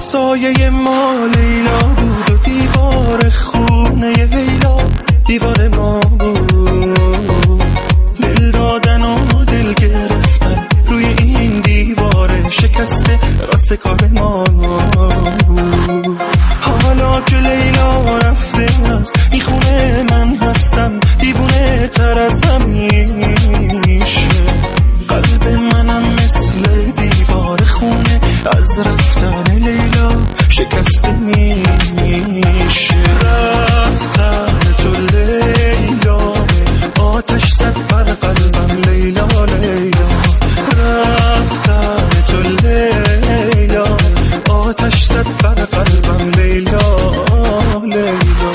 سایه ما لیلا بود و دیوار خونه لیلا دیوار ما بود. دل دادن و دل گرفتن روی این دیوار شکسته راست کار ما بود. حالا که لیلا رفته از این خونه من هستم دیوونه تر از همیشه. قلب منم مثل دیوار خونه از رفتن لیلا شکسته میشه. رفتن تو لیلا آتش زد بر قلبم لیلا لیلا. رفتن تو لیلا آتش زد بر قلبم لیلا لیلا.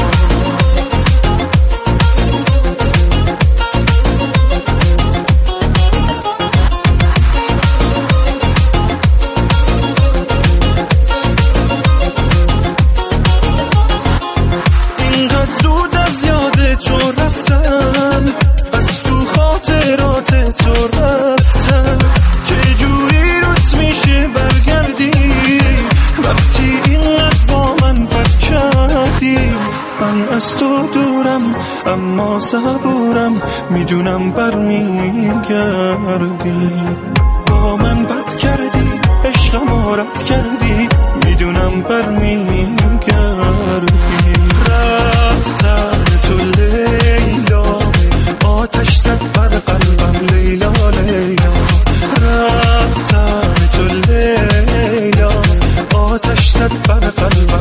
از تو خاطرات تو رفتم چجوری روت میشه برگردی وقتی اینقدر با من بد کردی. من از تو دورم اما صبورم میدونم برمیگردی. با من بد کردی عشقم رد کردی میدونم برمیگردی. رفتن تو لیلا آتش زد بر قلبم لیلا لیلا. رفتن تو لیلا آتش زد بر قلبم